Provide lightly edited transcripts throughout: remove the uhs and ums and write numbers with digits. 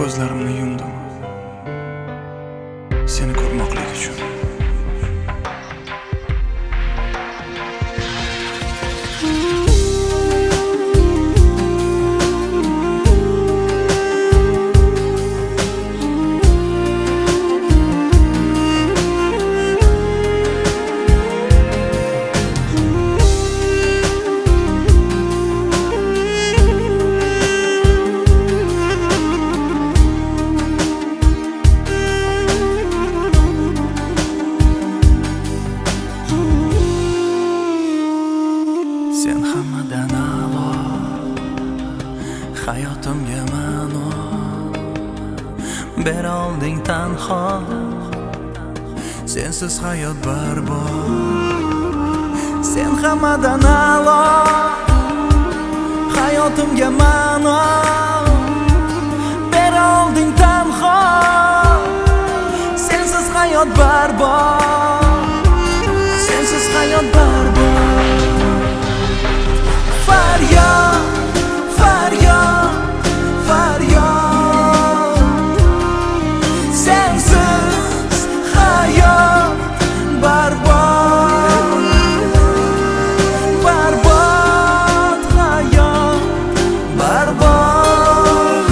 Ko'zlarimni yumdim seni ko'rmoqlik uchun. Sen hammadan a'lo, hayotimga ma'no bera olding tanho. Sensiz hayot barbod. Sen hammadan a'lo, hayotimga ma'no bera olding tanho. Sensiz hayot barbod. Sensiz hayot barbod. Faryod, faryod, faryod. Sensiz hayot barbod. Barbod hayot, barbod.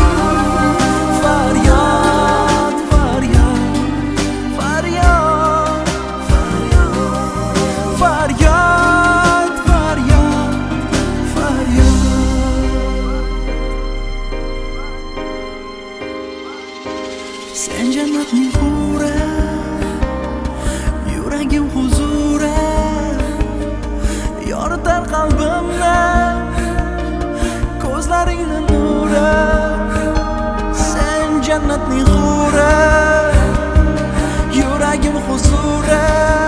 Faryod, faryod, faryod, faryod, faryod, faryod. Sen jannatning huri, yuragim huzuri, yoritar qalbimni ko'zlaringning nuri. Sen jannatning huri, yuragim huzuri.